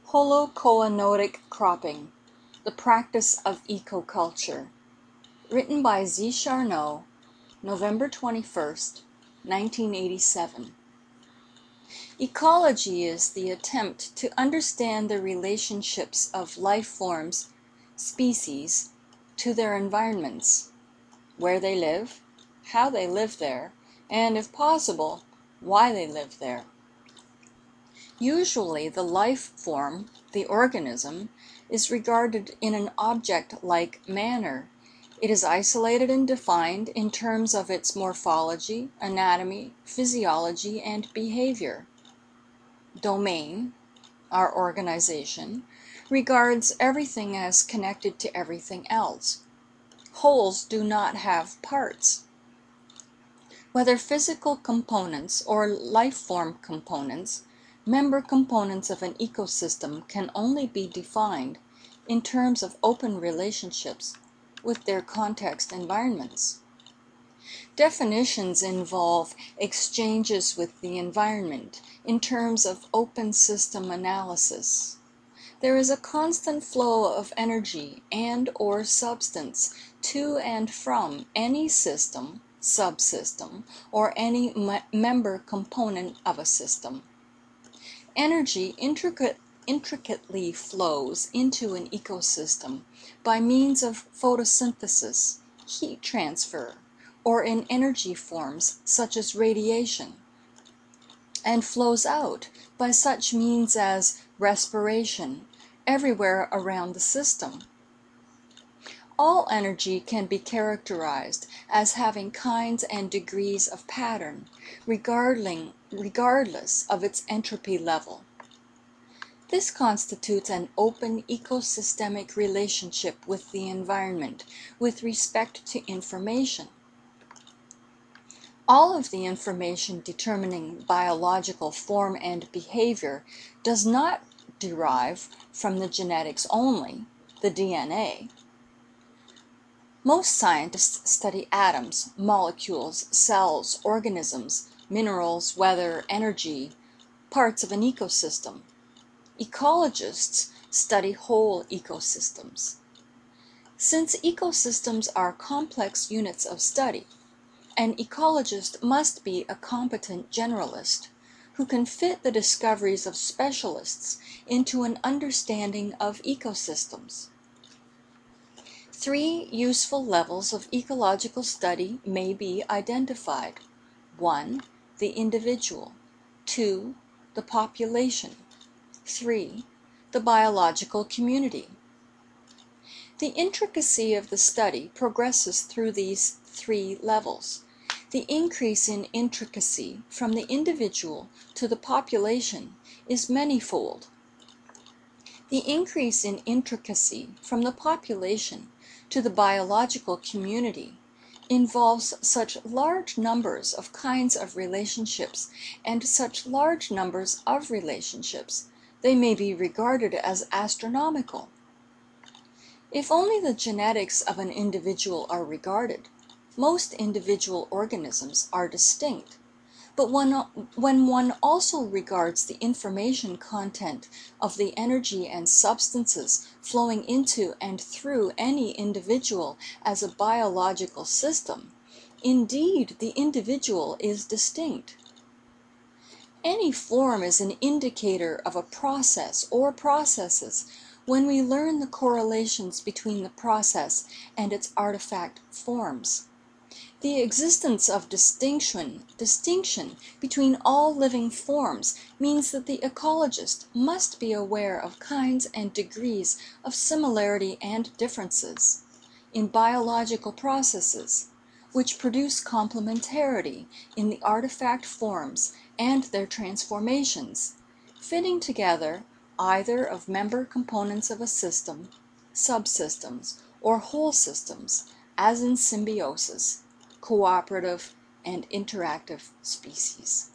Holocoenotic cropping, the practice of ecoculture. Written by Z. Charnow, November 21st, 1987. Ecology is the attempt to understand the relationships of life forms, species, to their environments, where they live, how they live there, and, if possible, why they live there. Usually the life form, the organism, is regarded in an object-like manner. It is isolated and defined in terms of its morphology, anatomy, physiology, and behavior. Domain, our organization, regards everything as connected to everything else. Wholes do not have parts. Whether physical components or life form components, member components of an ecosystem can only be defined in terms of open relationships with their context environments. Definitions involve exchanges with the environment in terms of open system analysis. There is a constant flow of energy and/or substance to and from any system, subsystem, or any member component of a system. Energy intricately flows into an ecosystem by means of photosynthesis, heat transfer, or in energy forms such as radiation, and flows out by such means as respiration everywhere around the system. All energy can be characterized as having kinds and degrees of pattern, regardless of its entropy level. This constitutes an open ecosystemic relationship with the environment with respect to information. All of the information determining biological form and behavior does not derive from the genetics only, the DNA. Most scientists study atoms, molecules, cells, organisms, minerals, weather, energy, parts of an ecosystem. Ecologists study whole ecosystems. Since ecosystems are complex units of study, an ecologist must be a competent generalist who can fit the discoveries of specialists into an understanding of ecosystems. 3 useful levels of ecological study may be identified. 1. The individual. 2. The population. 3. The biological community. The intricacy of the study progresses through these 3 levels. The increase in intricacy from the individual to the population is manifold. The increase in intricacy from the population to the biological community involves such large numbers of kinds of relationships and such large numbers of relationships, they may be regarded as astronomical. If only the genetics of an individual are regarded, most individual organisms are distinct. But when one also regards the information content of the energy and substances flowing into and through any individual as a biological system, indeed the individual is distinct. Any form is an indicator of a process or processes when we learn the correlations between the process and its artifact forms. The existence of distinction between all living forms means that the ecologist must be aware of kinds and degrees of similarity and differences in biological processes, which produce complementarity in the artifact forms and their transformations, fitting together either of member components of a system, subsystems, or whole systems, as in symbiosis, cooperative and interactive species.